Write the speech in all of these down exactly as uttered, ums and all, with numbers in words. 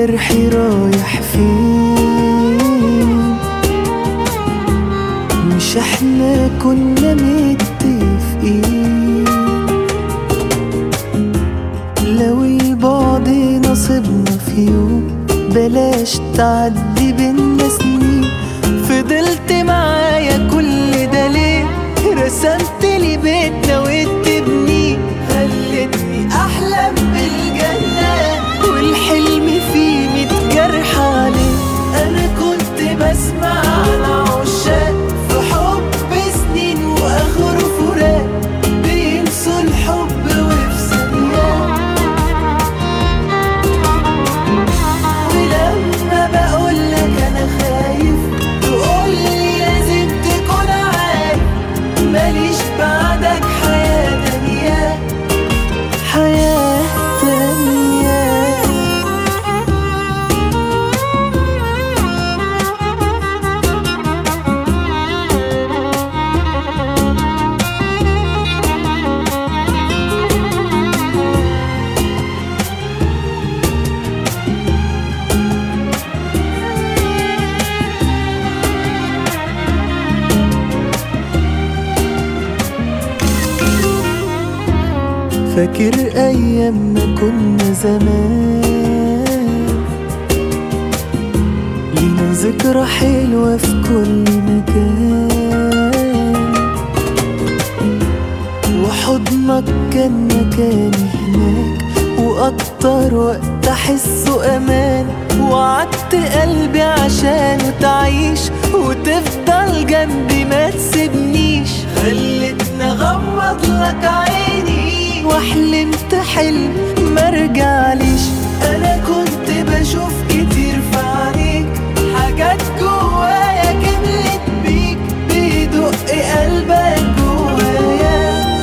جرحي رايح فين؟ مش احنا كنا متفقين لو البعد نصيبنا في يوم بلاش تعدي بينا سنين. فضلت معايا كل ده ليه؟ رسمت لي بيتنا وتبنيه، خلتني احلم بالجنة والحلم فيه ميت جرح عليه. انا كنت بسمع عن عشاق في حب سنين واخره فراق، بينسوا الحب وفي ثانية. ولما بقولك انا خايف تقولي لازم تكون عارف ماليش بعدك حياة تانية، حياة تانية. فاكر أيام ما كنا زمان، لينا ذكرى حلوة في كل مكان، وحضنك كان مكاني هناك وأكتر وقت أحسه أمان. وعدت قلبي عشان تعيش وتفضل جنبي ما تسيبنيش، خلتني أغمض لك عيني وحلمت حلم مرجعليش. انا كنت بشوف كتير في عينيك حاجات جوايا كملت بيك، بيدق قلبك جوايا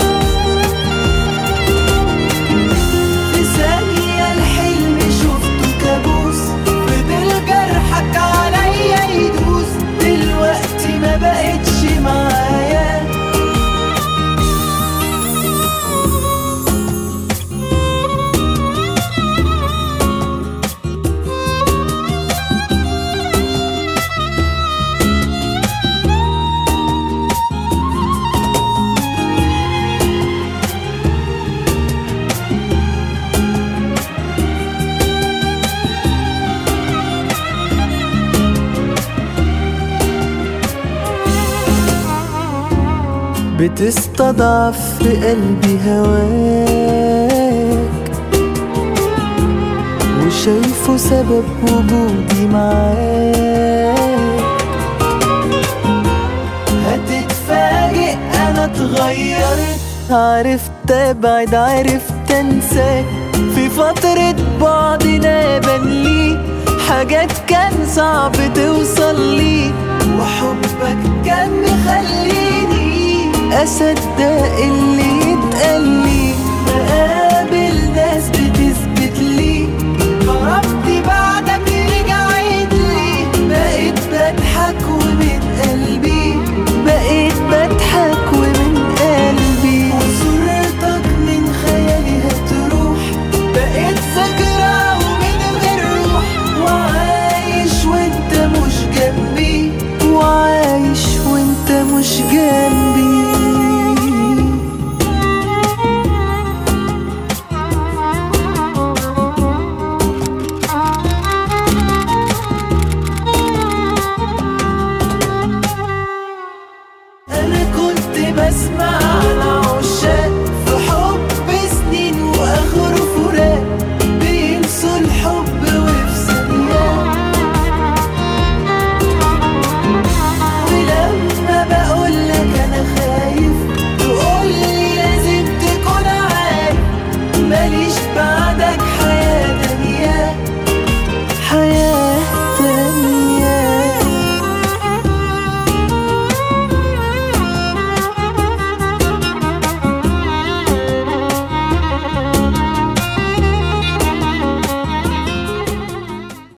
في ثانية. الحلم شفته كابوس، فضل جرحك عليا يدوس، دلوقتي ما بقتش معايا. بتستضعف في قلبي هواك، وشايفه سبب وجودي معاك. هتتفاجئ انا اتغيرت، عرفت ابعد عرفت انساك. في فترة بعدنا بان لي حاجات كان صعب توصل لي، وحبك كان مخليني أصدق اللي يتقالي. بقابل ناس بتثبت لي قربتي بعدك رجعت لي، بقيت بضحك ومن قلبي، بقيت بضحك ومن قلبي. وصورتك من خيالي هتروح، بقيت ذكرى ومن غير روح، وعايش وانت مش جنبي، وعايش وانت مش جنبي. أنا كنت بسمع